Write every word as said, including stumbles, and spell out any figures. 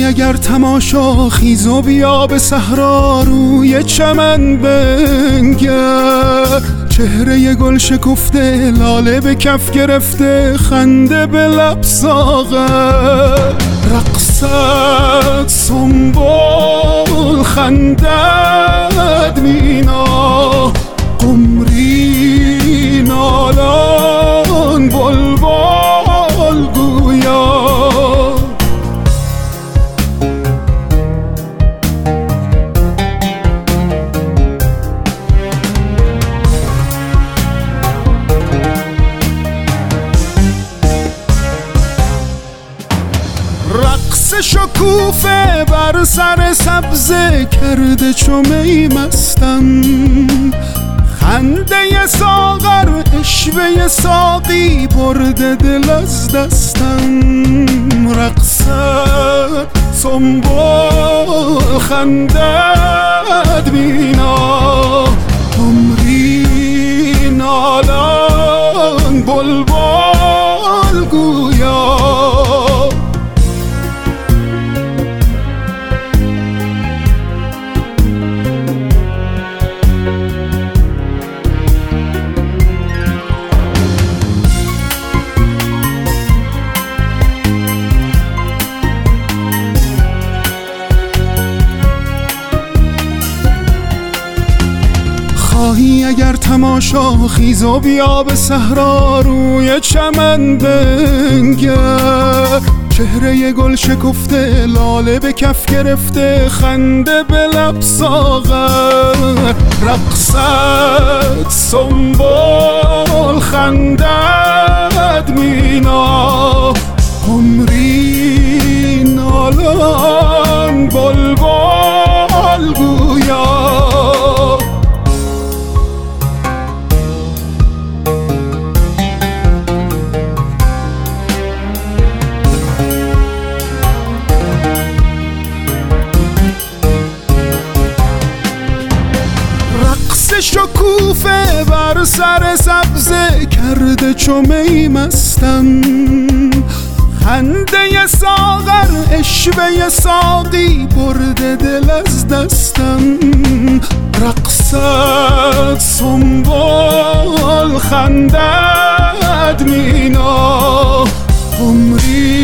اگر تماشا خیز و بیا به صحرا روی چمن بنگر، چهره گل شکفته لاله به کف گرفته خنده به لب ساغر، رقصت سنبل خندد مینا، قمری نالان بلبل گویا. رقص شکوفه بر سر سبزه کرده چو می مستم، خنده ساغر عشوه ساقی برده دل از دستم، رقصت سنبل خندد مینا، قمری نالان بلبل گویا. خواهی اگر تماشا خیز و بیا به صحرا روی چمن بنگر، چهره گل شکفته لاله به کف گرفته خنده به لب ساغر، رقصت سنبل خندد مینا، قمری نالان بلبل گویا. شکوفه بر سر سبزه کرده چو می مستم، خنده ساغر عشوه ساقی برده دل از دستم، رقصت سنبل خندد مینا، قمری